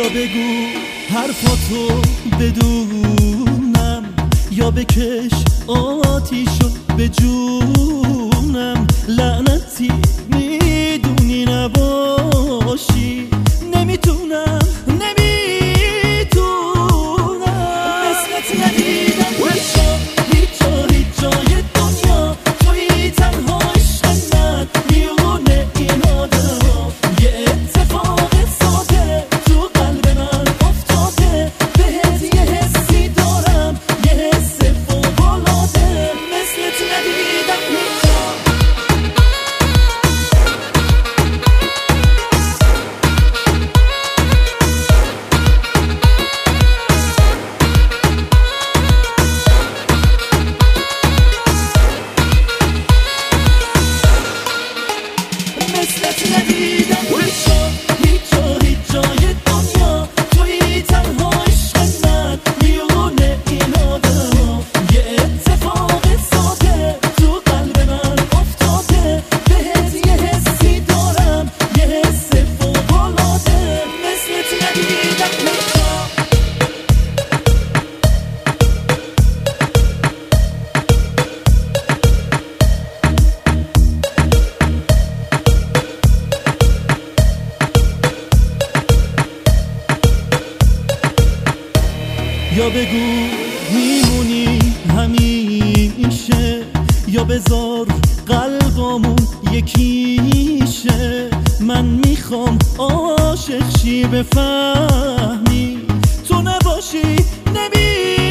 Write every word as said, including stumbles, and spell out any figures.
بگو حرفاتو بدونم، یا بکش آتیشو به جونم. لعنتی میدونی نباشی، نمیتونم نمیتونم مثلت ندیدم هیچ جا هیچ جا هیچ جای دنیا. توی تنها عشق من میونه این آدما. یه اتفاق ساده تو قلب من افتاده، بهت یه حسی دارم، یه حس فوق‌العاده. مثلت ندیدم هیچ جا. مثلت ندیدم هیچ جا هیچ جا هیچ جای دنیا. توی تنها عشق من میونه این آدما. یه اتفاق ساده تو قلب من افتاده، بهت یه حسی دارم، یه حس فوق‌العاده. مثلت ندیدم هیچ جا. یا بگو میمونی همیشه، یا بذار قلبمون یکیشه. من میخوام عاشق شی بفهمی، تو نباشی نمی